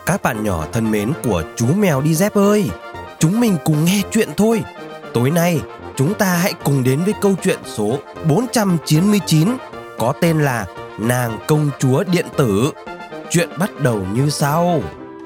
Các bạn nhỏ thân mến của chú mèo đi dép ơi, chúng mình cùng nghe chuyện thôi. Tối nay, chúng ta hãy cùng đến với câu chuyện số 499 có tên là Nàng Công Chúa Điện Tử. Chuyện bắt đầu như sau.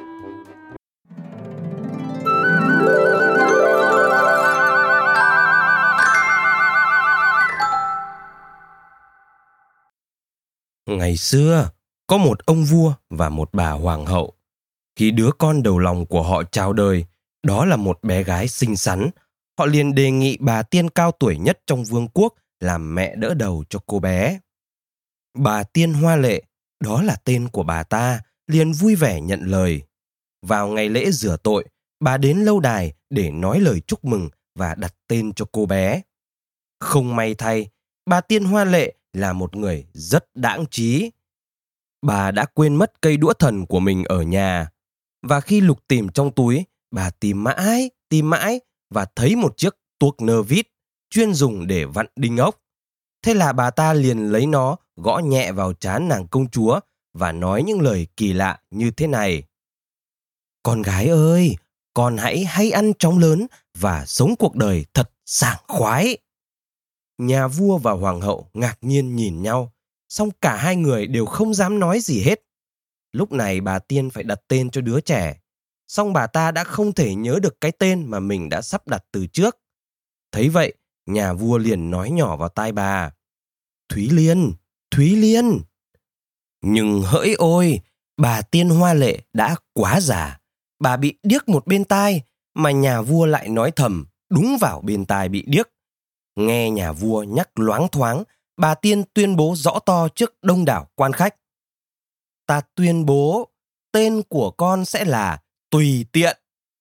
Ngày xưa, có một ông vua và một bà hoàng hậu. Khi đứa con đầu lòng của họ chào đời, đó là một bé gái xinh xắn, họ liền đề nghị bà tiên cao tuổi nhất trong vương quốc làm mẹ đỡ đầu cho cô bé. Bà tiên Hoa Lệ, đó là tên của bà ta, liền vui vẻ nhận lời. Vào ngày lễ rửa tội, bà đến lâu đài để nói lời chúc mừng và đặt tên cho cô bé. Không may thay, bà tiên Hoa Lệ là một người rất đãng trí. Bà đã quên mất cây đũa thần của mình ở nhà. Và khi lục tìm trong túi, bà tìm mãi và thấy một chiếc tuốc nơ vít chuyên dùng để vặn đinh ốc. Thế là bà ta liền lấy nó gõ nhẹ vào trán nàng công chúa và nói những lời kỳ lạ như thế này. Con gái ơi, con hãy ăn chóng lớn và sống cuộc đời thật sảng khoái. Nhà vua và hoàng hậu ngạc nhiên nhìn nhau, song cả hai người đều không dám nói gì hết. Lúc này bà tiên phải đặt tên cho đứa trẻ, song bà ta đã không thể nhớ được cái tên mà mình đã sắp đặt từ trước. Thấy vậy, nhà vua liền nói nhỏ vào tai bà. Thúy Liên, Thúy Liên. Nhưng hỡi ôi, bà tiên Hoa Lệ đã quá già. Bà bị điếc một bên tai, mà nhà vua lại nói thầm đúng vào bên tai bị điếc. Nghe nhà vua nhắc loáng thoáng, bà tiên tuyên bố rõ to trước đông đảo quan khách. Ta tuyên bố, tên của con sẽ là Tùy Tiện.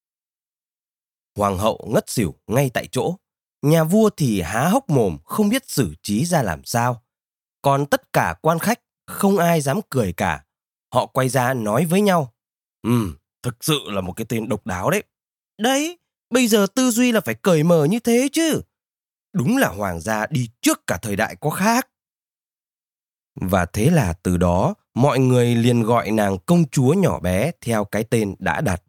Hoàng hậu ngất xỉu ngay tại chỗ. Nhà vua thì há hốc mồm không biết xử trí ra làm sao. Còn tất cả quan khách không ai dám cười cả. Họ quay ra nói với nhau. Thực sự là một cái tên độc đáo đấy. Đấy, bây giờ tư duy là phải cởi mở như thế chứ. Đúng là hoàng gia đi trước cả thời đại có khác. Và thế là từ đó, mọi người liền gọi nàng công chúa nhỏ bé theo cái tên đã đặt.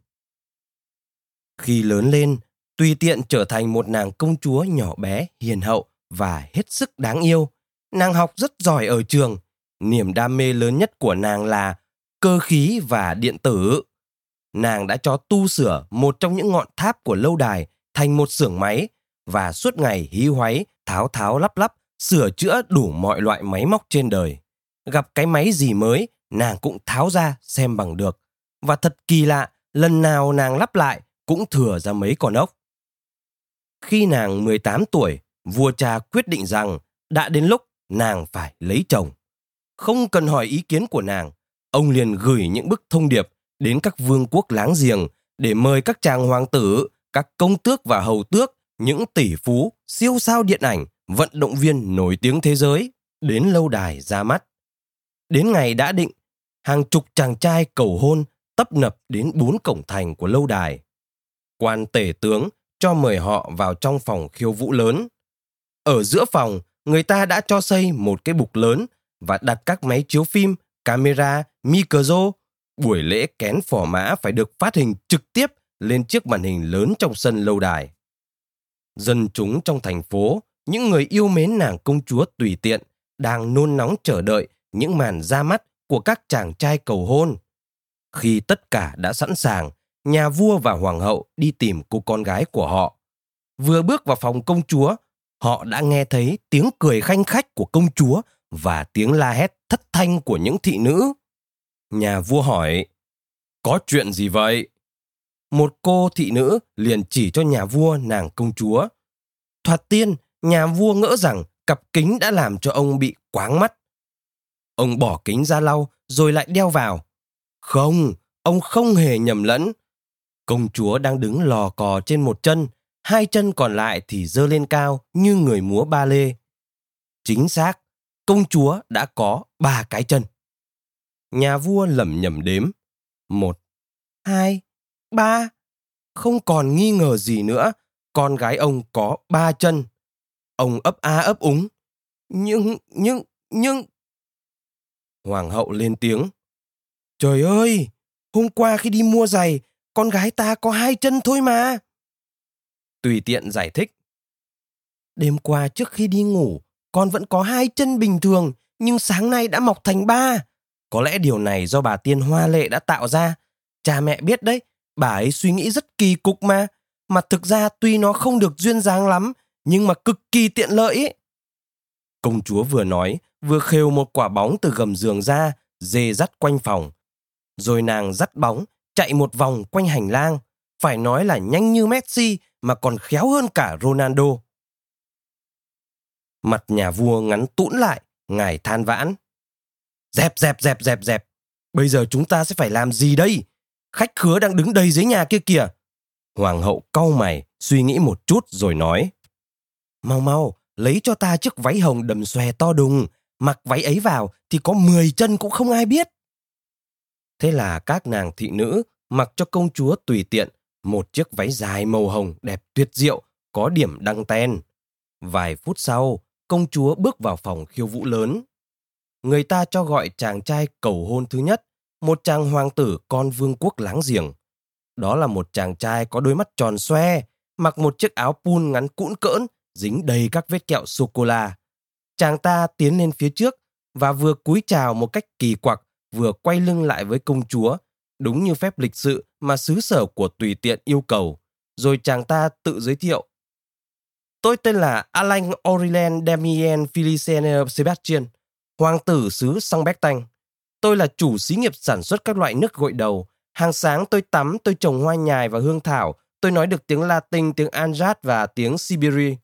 Khi lớn lên, Tùy Tiện trở thành một nàng công chúa nhỏ bé, hiền hậu và hết sức đáng yêu. Nàng học rất giỏi ở trường. Niềm đam mê lớn nhất của nàng là cơ khí và điện tử. Nàng đã cho tu sửa một trong những ngọn tháp của lâu đài thành một xưởng máy và suốt ngày hí hoáy, tháo lắp, sửa chữa đủ mọi loại máy móc trên đời. Gặp cái máy gì mới, nàng cũng tháo ra xem bằng được. Và thật kỳ lạ, lần nào nàng lắp lại cũng thừa ra mấy con ốc. Khi nàng 18 tuổi, vua cha quyết định rằng đã đến lúc nàng phải lấy chồng. Không cần hỏi ý kiến của nàng, ông liền gửi những bức thông điệp đến các vương quốc láng giềng để mời các chàng hoàng tử, các công tước và hầu tước, những tỷ phú, siêu sao điện ảnh, vận động viên nổi tiếng thế giới đến lâu đài ra mắt. Đến ngày đã định, hàng chục chàng trai cầu hôn tấp nập đến 4 cổng thành của lâu đài. Quan tể tướng cho mời họ vào trong phòng khiêu vũ lớn. Ở giữa phòng, người ta đã cho xây một cái bục lớn và đặt các máy chiếu phim, camera, micro. Buổi lễ kén phò mã phải được phát hình trực tiếp lên chiếc màn hình lớn trong sân lâu đài. Dân chúng trong thành phố, những người yêu mến nàng công chúa Tùy Tiện, đang nôn nóng chờ đợi những màn ra mắt của các chàng trai cầu hôn. Khi tất cả đã sẵn sàng, nhà vua và hoàng hậu đi tìm cô con gái của họ. Vừa bước vào phòng công chúa, họ đã nghe thấy tiếng cười khanh khách của công chúa và tiếng la hét thất thanh của những thị nữ. Nhà vua hỏi, có chuyện gì vậy? Một cô thị nữ liền chỉ cho nhà vua nàng công chúa. Thoạt tiên, nhà vua ngỡ rằng cặp kính đã làm cho ông bị quáng mắt. Ông bỏ kính ra lau rồi lại đeo vào. Không, ông không hề nhầm lẫn. Công chúa đang đứng lò cò trên một chân, hai chân còn lại thì giơ lên cao như người múa ba lê. Chính xác, công chúa đã có 3 cái chân. Nhà vua lẩm nhẩm đếm. 1, 2, 3. Không còn nghi ngờ gì nữa, con gái ông có 3 chân. Ông ấp a ấp úng. Nhưng... Hoàng hậu lên tiếng. Trời ơi, Hôm qua khi đi mua giày, con gái ta có 2 chân thôi mà. Tùy tiện giải thích. Đêm qua trước khi đi ngủ, con vẫn có 2 chân bình thường, nhưng sáng nay đã mọc thành 3. Có lẽ điều này do bà tiên hoa lệ đã tạo ra. Cha mẹ biết đấy, bà ấy suy nghĩ rất kỳ cục mà. Mà thực ra tuy nó không được duyên dáng lắm, nhưng mà cực kỳ tiện lợi ấy. Công chúa vừa nói, vừa khều một quả bóng từ gầm giường ra, dê dắt quanh phòng. Rồi nàng dắt bóng, chạy một vòng quanh hành lang. Phải nói là nhanh như Messi mà còn khéo hơn cả Ronaldo. Mặt nhà vua ngắn tũn lại, ngài than vãn. Dẹp. Bây giờ chúng ta sẽ phải làm gì đây? Khách khứa đang đứng đầy dưới nhà kia kìa. Hoàng hậu cau mày, suy nghĩ một chút rồi nói. Mau, lấy cho ta chiếc váy hồng đầm xòe to đùng. Mặc váy ấy vào thì có 10 chân cũng không ai biết. Thế là các nàng thị nữ mặc cho công chúa tùy tiện một chiếc váy dài màu hồng đẹp tuyệt diệu, có điểm đăng ten. Vài phút sau, công chúa bước vào phòng khiêu vũ lớn. Người ta cho gọi chàng trai cầu hôn thứ nhất, một chàng hoàng tử con vương quốc láng giềng. Đó là một chàng trai có đôi mắt tròn xoe, mặc một chiếc áo pun ngắn cũn cỡn, dính đầy các vết kẹo sô-cô-la. Chàng ta tiến lên phía trước và vừa cúi chào một cách kỳ quặc, vừa quay lưng lại với công chúa, đúng như phép lịch sự mà xứ sở của tùy tiện yêu cầu. Rồi chàng ta tự giới thiệu. Tôi tên là Alain Aurélien Damien Félicien Sébastien, hoàng tử xứ Saint-Bertin. Tôi là chủ xí nghiệp sản xuất các loại nước gội đầu. Hàng sáng tôi tắm, tôi trồng hoa nhài và hương thảo. Tôi nói được tiếng Latin, tiếng Anjat và tiếng Siberia.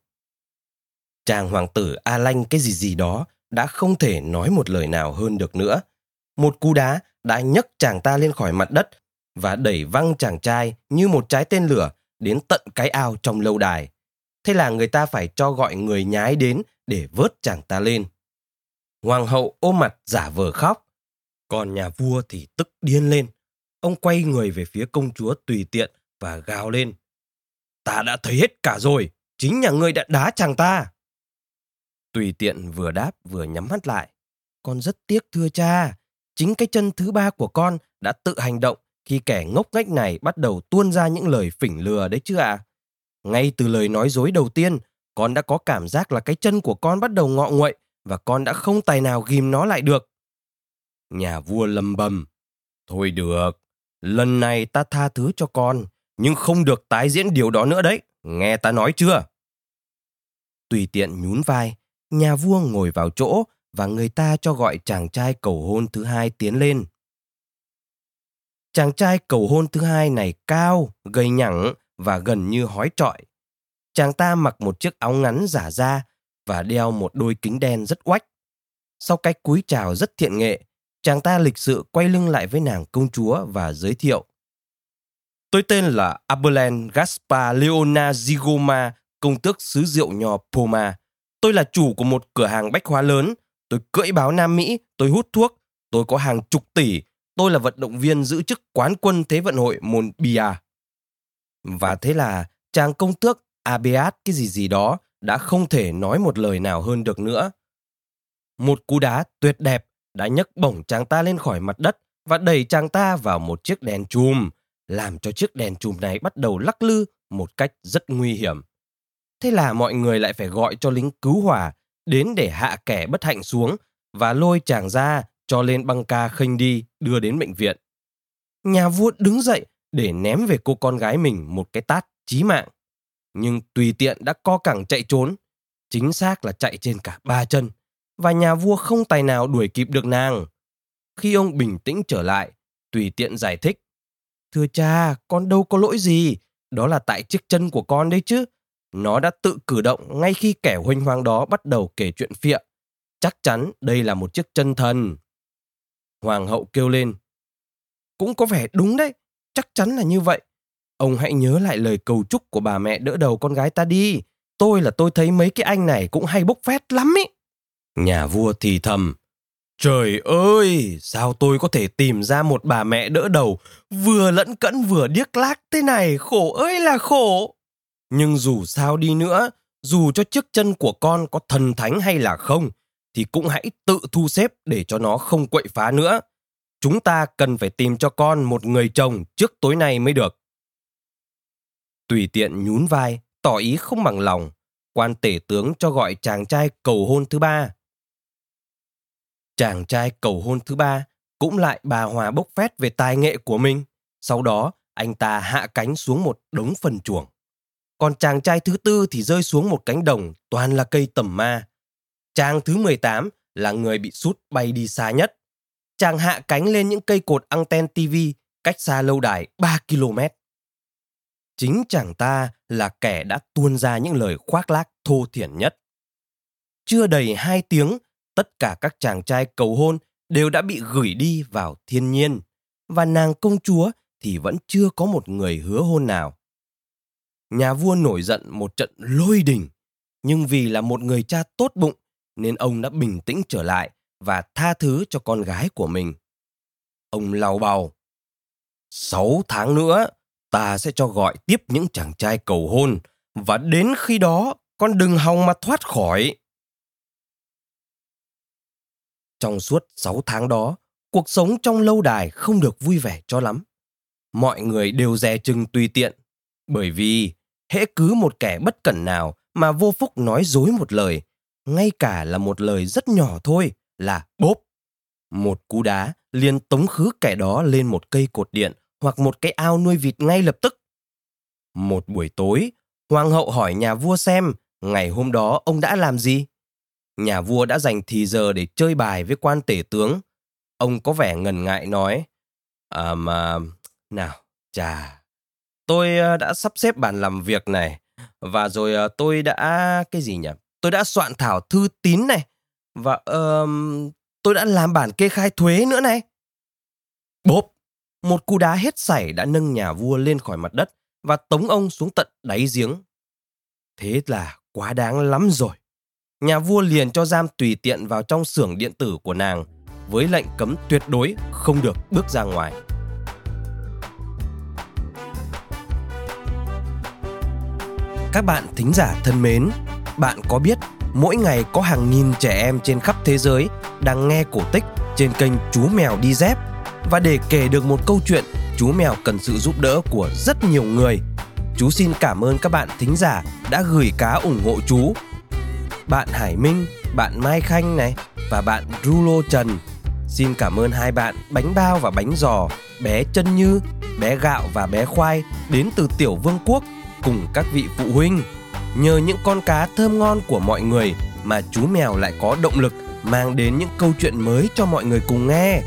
Chàng hoàng tử Alain cái gì đó đã không thể nói một lời nào hơn được nữa. Một cú đá đã nhấc chàng ta lên khỏi mặt đất và đẩy văng chàng trai như một trái tên lửa đến tận cái ao trong lâu đài. Thế là người ta phải cho gọi người nhái đến để vớt chàng ta lên. Hoàng hậu ôm mặt giả vờ khóc. Còn nhà vua thì tức điên lên. Ông quay người về phía công chúa tùy tiện và gào lên. Ta đã thấy hết cả rồi. Chính nhà ngươi đã đá chàng ta. Tùy tiện vừa đáp vừa nhắm mắt lại. Con rất tiếc thưa cha. Chính cái chân thứ 3 của con đã tự hành động khi kẻ ngốc nghếch này bắt đầu tuôn ra những lời phỉnh lừa đấy chứ ạ. Ngay từ lời nói dối đầu tiên, con đã có cảm giác là cái chân của con bắt đầu ngọ nguậy và con đã không tài nào ghim nó lại được. Nhà vua lầm bầm. Thôi được, lần này ta tha thứ cho con, nhưng không được tái diễn điều đó nữa đấy, nghe ta nói chưa? Tùy tiện nhún vai, nhà vua ngồi vào chỗ và người ta cho gọi chàng trai cầu hôn thứ 2 tiến lên. Chàng trai cầu hôn thứ 2 này cao, gầy nhẳng và gần như hói trọi. Chàng ta mặc một chiếc áo ngắn giả da và đeo một đôi kính đen rất oách. Sau cách cúi chào rất thiện nghệ, chàng ta lịch sự quay lưng lại với nàng công chúa và giới thiệu. Tôi tên là Abelin Gaspar Leona Zigoma, công tước xứ rượu nho Poma. Tôi là chủ của một cửa hàng bách hóa lớn. Tôi cưỡi báo Nam Mỹ, tôi hút thuốc, tôi có hàng chục tỷ. Tôi là vận động viên giữ chức quán quân Thế vận hội môn bia. Và thế là chàng công tước Abeat cái gì đó đã không thể nói một lời nào hơn được nữa. Một cú đá tuyệt đẹp đã nhấc bổng chàng ta lên khỏi mặt đất và đẩy chàng ta vào một chiếc đèn chùm, làm cho chiếc đèn chùm này bắt đầu lắc lư một cách rất nguy hiểm. Thế là mọi người lại phải gọi cho lính cứu hỏa đến để hạ kẻ bất hạnh xuống và lôi chàng ra cho lên băng ca khênh đi đưa đến bệnh viện. Nhà vua đứng dậy để ném về cô con gái mình một cái tát chí mạng. Nhưng tùy tiện đã co cẳng chạy trốn, chính xác là chạy trên cả 3 chân, và nhà vua không tài nào đuổi kịp được nàng. Khi ông bình tĩnh trở lại, tùy tiện giải thích. Thưa cha, con đâu có lỗi gì, đó là tại chiếc chân của con đấy chứ. Nó đã tự cử động ngay khi kẻ huênh hoang đó bắt đầu kể chuyện phịa. Chắc chắn đây là một chiếc chân thần. Hoàng hậu kêu lên. Cũng có vẻ đúng đấy, chắc chắn là như vậy. Ông hãy nhớ lại lời cầu chúc của bà mẹ đỡ đầu con gái ta đi. Tôi thấy mấy cái anh này cũng hay bốc phét lắm ý. Nhà vua thì thầm. Trời ơi, sao tôi có thể tìm ra một bà mẹ đỡ đầu vừa lẫn cẫn vừa điếc lác thế này, khổ ơi là khổ. Nhưng dù sao đi nữa, dù cho chiếc chân của con có thần thánh hay là không, thì cũng hãy tự thu xếp để cho nó không quậy phá nữa. chúng ta cần phải tìm cho con một người chồng trước tối nay mới được. Tùy Tiện nhún vai, tỏ ý không bằng lòng. Quan tể tướng cho gọi chàng trai cầu hôn thứ ba. Chàng trai cầu hôn thứ ba cũng lại bà hòa bốc phét về tài nghệ của mình. Sau đó, anh ta hạ cánh xuống một đống phân chuồng. Còn chàng trai thứ tư thì rơi xuống một cánh đồng toàn là cây tầm ma. Chàng thứ 18 là người bị sút bay đi xa nhất. Chàng hạ cánh lên những cây cột anten TV cách xa lâu đài 3 km. Chính chàng ta là kẻ đã tuôn ra những lời khoác lác thô thiển nhất. Chưa đầy 2 tiếng, tất cả các chàng trai cầu hôn đều đã bị gửi đi vào thiên nhiên, và nàng công chúa thì vẫn chưa có một người hứa hôn nào. Nhà vua nổi giận một trận lôi đình, nhưng vì là một người cha tốt bụng nên ông đã bình tĩnh trở lại và tha thứ cho con gái của mình. Ông lầu bầu: 6 tháng nữa, ta sẽ cho gọi tiếp những chàng trai cầu hôn, và đến khi đó, con đừng hòng mà thoát khỏi. Trong suốt 6 tháng đó, cuộc sống trong lâu đài không được vui vẻ cho lắm. Mọi người đều dè chừng Tùy Tiện, bởi vì hễ cứ một kẻ bất cẩn nào mà vô phúc nói dối một lời, ngay cả là một lời rất nhỏ thôi, là bốp. Một cú đá liền tống khứ kẻ đó lên một cây cột điện hoặc một cái ao nuôi vịt ngay lập tức. Một buổi tối, hoàng hậu hỏi nhà vua xem ngày hôm đó ông đã làm gì. Nhà vua đã dành thì giờ để chơi bài với quan tể tướng. Ông có vẻ ngần ngại nói: nào, tôi đã sắp xếp bàn làm việc này, và rồi tôi đã... Tôi đã soạn thảo thư tín này, và tôi đã làm bản kê khai thuế nữa này. Bốp! Một cú đá hết sảy đã nâng nhà vua lên khỏi mặt đất và tống ông xuống tận đáy giếng. Thế là quá đáng lắm rồi. Nhà vua liền cho giam Tùy Tiện vào trong xưởng điện tử của nàng, với lệnh cấm tuyệt đối không được bước ra ngoài. Các bạn thính giả thân mến, bạn có biết mỗi ngày có hàng nghìn trẻ em trên khắp thế giới đang nghe cổ tích trên kênh Chú Mèo Đi Dép, và để kể được một câu chuyện, chú mèo cần sự giúp đỡ của rất nhiều người. Chú xin cảm ơn các bạn thính giả đã gửi cá ủng hộ chú. Bạn Hải Minh, bạn Mai Khanh này và bạn Rulo Trần. Xin cảm ơn hai bạn Bánh Bao và Bánh Giò, bé Chân Như, bé Gạo và bé Khoai đến từ Tiểu Vương Quốc cùng các vị phụ huynh. Nhờ những con cá thơm ngon của mọi người mà chú mèo lại có động lực mang đến những câu chuyện mới cho mọi người cùng nghe.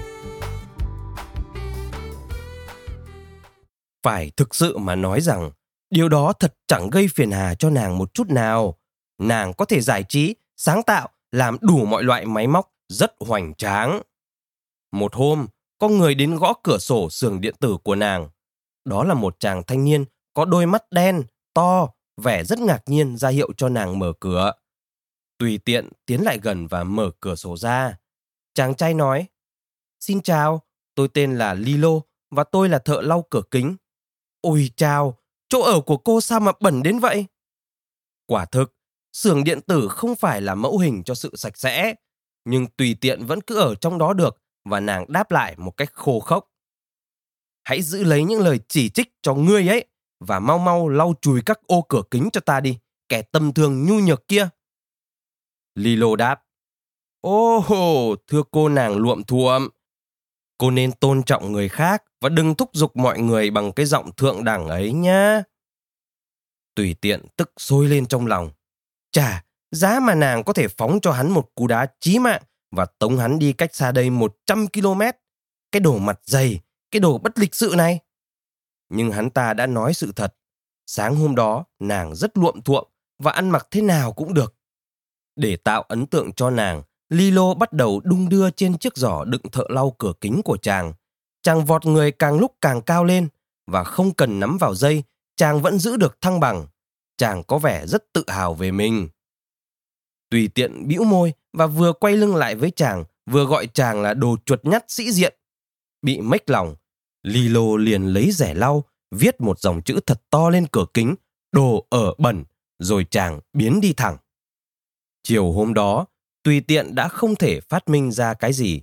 Phải thực sự mà nói rằng điều đó thật chẳng gây phiền hà cho nàng một chút nào. Nàng có thể giải trí, sáng tạo, làm đủ mọi loại máy móc rất hoành tráng. Một hôm, có người đến gõ cửa sổ xưởng điện tử của nàng. Đó là một chàng thanh niên có đôi mắt đen, to, vẻ rất ngạc nhiên ra hiệu cho nàng mở cửa. Tùy Tiện tiến lại gần và mở cửa sổ ra. Chàng trai nói: "Xin chào, tôi tên là Lilo và tôi là thợ lau cửa kính." "Ôi chào, chỗ ở của cô sao mà bẩn đến vậy?" Quả thực, xưởng điện tử không phải là mẫu hình cho sự sạch sẽ, nhưng Tùy Tiện vẫn cứ ở trong đó được, và nàng đáp lại một cách khô khốc: "Hãy giữ lấy những lời chỉ trích cho ngươi ấy, và mau mau lau chùi các ô cửa kính cho ta đi, kẻ tầm thường nhu nhược kia." Lilo đáp: "Ô, thưa cô nàng luộm thuộm, cô nên tôn trọng người khác và đừng thúc giục mọi người bằng cái giọng thượng đẳng ấy nhá." Tùy Tiện tức sôi lên trong lòng. Chà, giá mà nàng có thể phóng cho hắn một cú đá chí mạng và tống hắn đi cách xa đây 100 km. Cái đồ mặt dày, cái đồ bất lịch sự này. Nhưng hắn ta đã nói sự thật. Sáng hôm đó, nàng rất luộm thuộm và ăn mặc thế nào cũng được. Để tạo ấn tượng cho nàng, Lilo bắt đầu đung đưa trên chiếc giỏ đựng thợ lau cửa kính của chàng. Chàng vọt người càng lúc càng cao lên, và không cần nắm vào dây, chàng vẫn giữ được thăng bằng. Chàng có vẻ rất tự hào về mình. Tùy Tiện bĩu môi và vừa quay lưng lại với chàng, vừa gọi chàng là đồ chuột nhắt sĩ diện. Bị mếch lòng, Lilo liền lấy rẻ lau, viết một dòng chữ thật to lên cửa kính: "Đồ ở bẩn", rồi chàng biến đi thẳng. Chiều hôm đó, Tùy Tiện đã không thể phát minh ra cái gì.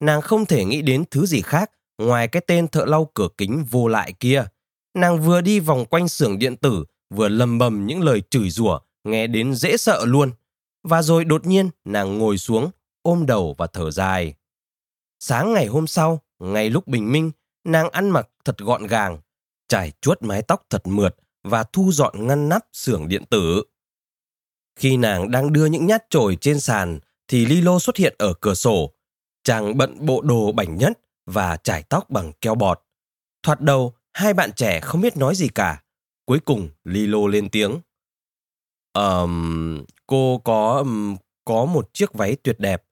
nàng không thể nghĩ đến thứ gì khác ngoài cái tên thợ lau cửa kính vô lại kia. Nàng vừa đi vòng quanh xưởng điện tử, vừa lầm bầm những lời chửi rủa nghe đến dễ sợ luôn. Và rồi đột nhiên nàng ngồi xuống, ôm đầu và thở dài. Sáng ngày hôm sau, ngay lúc bình minh, nàng ăn mặc thật gọn gàng, trải chuốt mái tóc thật mượt và thu dọn ngăn nắp xưởng điện tử. Khi nàng đang đưa những nhát chổi trên sàn thì Lilo xuất hiện ở cửa sổ. Chàng bận bộ đồ bảnh nhất và trải tóc bằng keo bọt. Thoạt đầu, hai bạn trẻ không biết nói gì cả. Cuối cùng, Lilo lên tiếng. Cô có một chiếc váy tuyệt đẹp.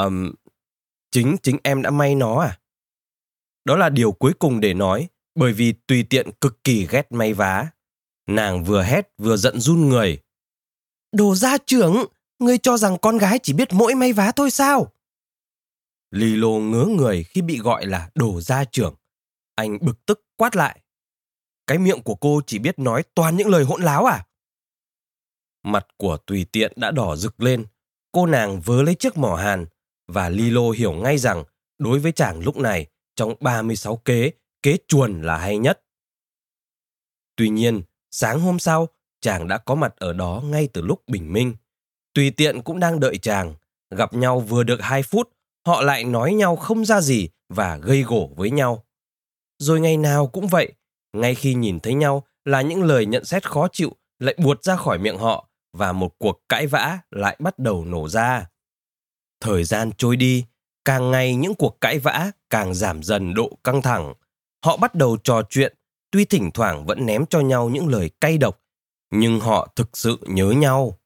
Chính em đã may nó à? Đó là điều cuối cùng để nói, bởi vì tùy tiện cực kỳ ghét may vá. Nàng vừa hét vừa giận run người. Đồ gia trưởng, ngươi cho rằng con gái chỉ biết mỗi may vá thôi sao? Lilo ngớ người khi bị gọi là đồ gia trưởng. Anh bực tức quát lại. Cái miệng của cô chỉ biết nói toàn những lời hỗn láo à? Mặt của tùy tiện đã đỏ rực lên. Cô nàng vớ lấy chiếc mỏ hàn. Và Lilo hiểu ngay rằng đối với chàng lúc này, trong 36 kế, kế chuồn là hay nhất. Tuy nhiên, sáng hôm sau, chàng đã có mặt ở đó ngay từ lúc bình minh. Tùy tiện cũng đang đợi chàng. Gặp nhau vừa được 2 phút, họ lại nói nhau không ra gì và gây gổ với nhau. Rồi ngày nào cũng vậy, ngay khi nhìn thấy nhau là những lời nhận xét khó chịu lại buột ra khỏi miệng họ và một cuộc cãi vã lại bắt đầu nổ ra. Thời gian trôi đi, càng ngày những cuộc cãi vã càng giảm dần độ căng thẳng. Họ bắt đầu trò chuyện, tuy thỉnh thoảng vẫn ném cho nhau những lời cay độc, nhưng họ thực sự nhớ nhau.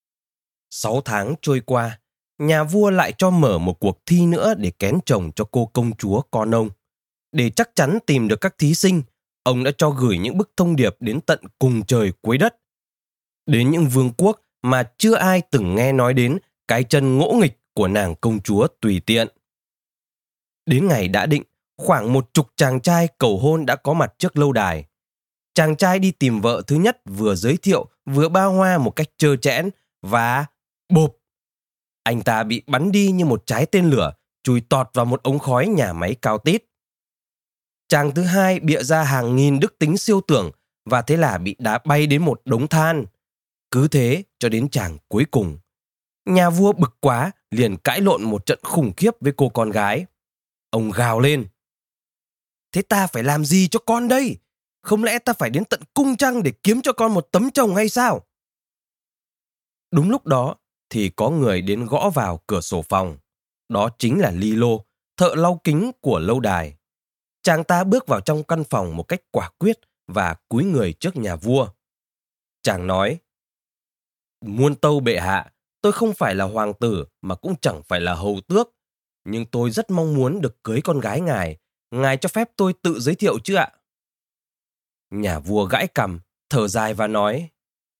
6 tháng trôi qua, nhà vua lại cho mở một cuộc thi nữa để kén chồng cho cô công chúa con ông. Để chắc chắn tìm được các thí sinh, ông đã cho gửi những bức thông điệp đến tận cùng trời cuối đất. Đến những vương quốc mà chưa ai từng nghe nói đến cái chân ngỗ nghịch của nàng công chúa tùy tiện. Đến ngày đã định, khoảng 10 chàng trai cầu hôn đã có mặt trước lâu đài. Chàng trai đi tìm vợ thứ nhất vừa giới thiệu vừa ba hoa một cách trơ trẽn và bộp. Anh ta bị bắn đi như một trái tên lửa, chùi tọt vào một ống khói nhà máy cao tít. Chàng thứ hai bịa ra hàng nghìn đức tính siêu tưởng và thế là bị đá bay đến một đống than. Cứ thế cho đến chàng cuối cùng. Nhà vua bực quá liền cãi lộn một trận khủng khiếp với cô con gái. Ông gào lên. Thế ta phải làm gì cho con đây? Không lẽ ta phải đến tận cung trăng để kiếm cho con một tấm chồng hay sao? Đúng lúc đó thì có người đến gõ vào cửa sổ phòng. Đó chính là Lilo, thợ lau kính của lâu đài. Chàng ta bước vào trong căn phòng một cách quả quyết và cúi người trước nhà vua. Chàng nói, muôn tâu bệ hạ, tôi không phải là hoàng tử mà cũng chẳng phải là hầu tước, nhưng tôi rất mong muốn được cưới con gái ngài. Ngài cho phép tôi tự giới thiệu chứ ạ? Nhà vua gãi cằm, thở dài và nói,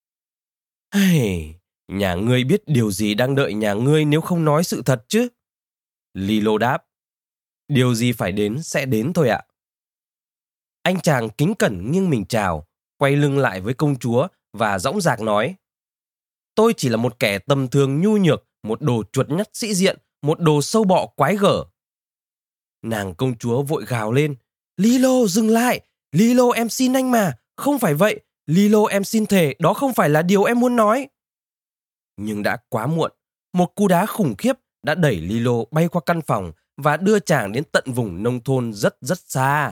nhà ngươi biết điều gì đang đợi nhà ngươi nếu không nói sự thật chứ? Lilo đáp, điều gì phải đến sẽ đến thôi ạ. Anh chàng kính cẩn nghiêng mình chào, quay lưng lại với công chúa và dõng dạc nói, tôi chỉ là một kẻ tầm thường nhu nhược, một đồ chuột nhắt sĩ diện, một đồ sâu bọ quái gở. Nàng công chúa vội gào lên, Lilo dừng lại, Lilo em xin anh mà, không phải vậy, Lilo em xin thề đó không phải là điều em muốn nói. Nhưng đã quá muộn, một cú đá khủng khiếp đã đẩy Lilo bay qua căn phòng và đưa chàng đến tận vùng nông thôn rất rất xa.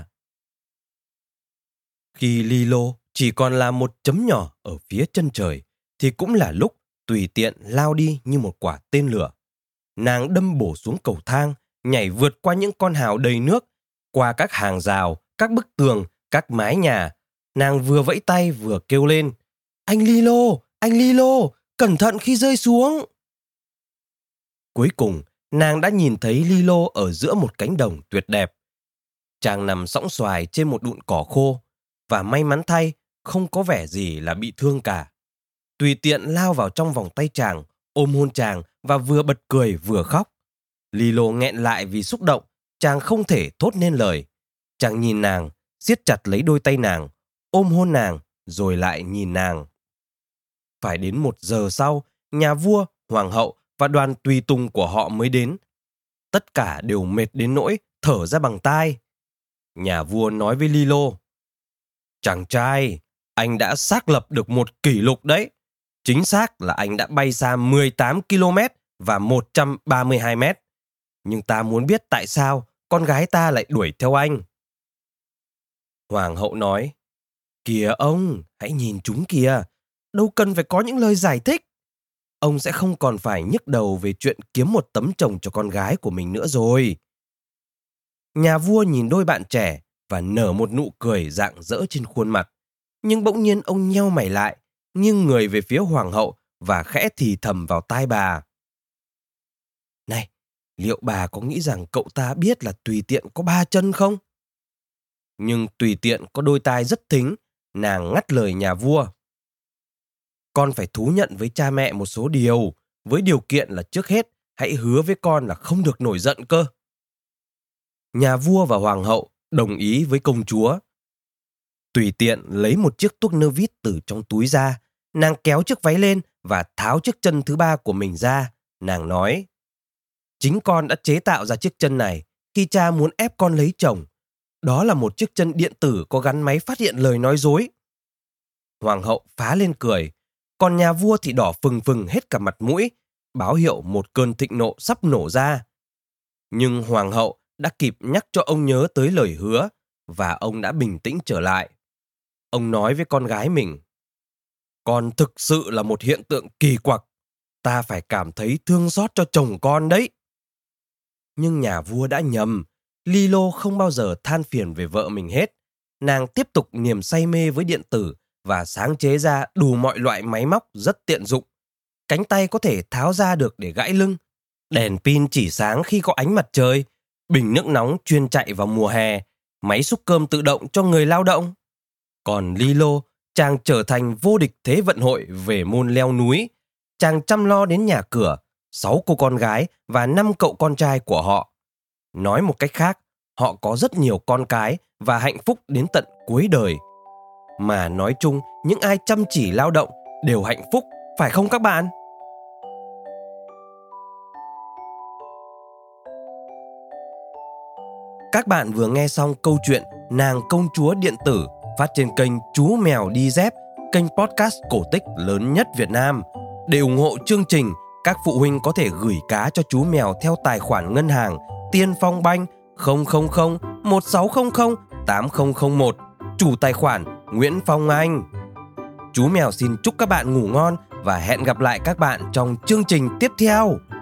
Khi Lilo chỉ còn là một chấm nhỏ ở phía chân trời, thì cũng là lúc tùy tiện lao đi như một quả tên lửa. Nàng đâm bổ xuống cầu thang, nhảy vượt qua những con hào đầy nước, qua các hàng rào, các bức tường, các mái nhà. Nàng vừa vẫy tay vừa kêu lên, anh Lilo, cẩn thận khi rơi xuống. Cuối cùng, nàng đã nhìn thấy Lilo ở giữa một cánh đồng tuyệt đẹp. Chàng nằm sõng xoài trên một đụn cỏ khô, và may mắn thay, không có vẻ gì là bị thương cả. Tùy tiện lao vào trong vòng tay chàng, ôm hôn chàng và vừa bật cười vừa khóc. Lilo nghẹn lại vì xúc động, chàng không thể thốt nên lời. Chàng nhìn nàng, siết chặt lấy đôi tay nàng, ôm hôn nàng, rồi lại nhìn nàng. Phải đến 1 giờ sau, nhà vua, hoàng hậu và đoàn tùy tùng của họ mới đến. Tất cả đều mệt đến nỗi thở ra bằng tai. Nhà vua nói với Lilo: "Chàng trai, anh đã xác lập được một kỷ lục đấy. Chính xác là anh đã bay xa 18 km và 132 mét. Nhưng ta muốn biết tại sao con gái ta lại đuổi theo anh." Hoàng hậu nói: "Kìa ông, hãy nhìn chúng kìa. Đâu cần phải có những lời giải thích. Ông sẽ không còn phải nhức đầu về chuyện kiếm một tấm chồng cho con gái của mình nữa rồi." Nhà vua nhìn đôi bạn trẻ và nở một nụ cười rạng rỡ trên khuôn mặt. Nhưng bỗng nhiên ông nheo mày lại, nghiêng người về phía hoàng hậu và khẽ thì thầm vào tai bà: "Này, liệu bà có nghĩ rằng cậu ta biết là tùy tiện có 3 chân không?" Nhưng tùy tiện có đôi tai rất thính, nàng ngắt lời nhà vua: "Con phải thú nhận với cha mẹ một số điều, với điều kiện là trước hết hãy hứa với con là không được nổi giận cơ." Nhà vua và hoàng hậu đồng ý với công chúa. Tùy tiện lấy một chiếc tuốc nơ vít từ trong túi ra, nàng kéo chiếc váy lên và tháo chiếc chân thứ 3 của mình ra. Nàng nói: "Chính con đã chế tạo ra chiếc chân này khi cha muốn ép con lấy chồng. Đó là một chiếc chân điện tử có gắn máy phát hiện lời nói dối." Hoàng hậu phá lên cười, còn nhà vua thì đỏ phừng phừng hết cả mặt mũi, báo hiệu một cơn thịnh nộ sắp nổ ra. Nhưng hoàng hậu đã kịp nhắc cho ông nhớ tới lời hứa, và ông đã bình tĩnh trở lại. Ông nói với con gái mình: "Con thực sự là một hiện tượng kỳ quặc. Ta phải cảm thấy thương xót cho chồng con đấy." Nhưng nhà vua đã nhầm. Lilo không bao giờ than phiền về vợ mình hết. Nàng tiếp tục niềm say mê với điện tử và sáng chế ra đủ mọi loại máy móc rất tiện dụng. Cánh tay có thể tháo ra được để gãi lưng, đèn pin chỉ sáng khi có ánh mặt trời, bình nước nóng chuyên chạy vào mùa hè, máy xúc cơm tự động cho người lao động. Còn Lilo, chàng trở thành vô địch thế vận hội về môn leo núi. Chàng chăm lo đến nhà cửa, 6 cô con gái và 5 cậu con trai của họ. Nói một cách khác, họ có rất nhiều con cái và hạnh phúc đến tận cuối đời. Mà nói chung, những ai chăm chỉ lao động đều hạnh phúc, phải không các bạn? Các bạn vừa nghe xong câu chuyện Nàng công chúa điện tử phát trên kênh Chú Mèo Đi Dép, kênh podcast cổ tích lớn nhất Việt Nam. Để ủng hộ chương trình, các phụ huynh có thể gửi cá cho chú mèo theo tài khoản ngân hàng Tiên Phong Banh 000 1600 8001, chủ tài khoản Nguyễn Phong Anh. Chú mèo xin chúc các bạn ngủ ngon và hẹn gặp lại các bạn trong chương trình tiếp theo.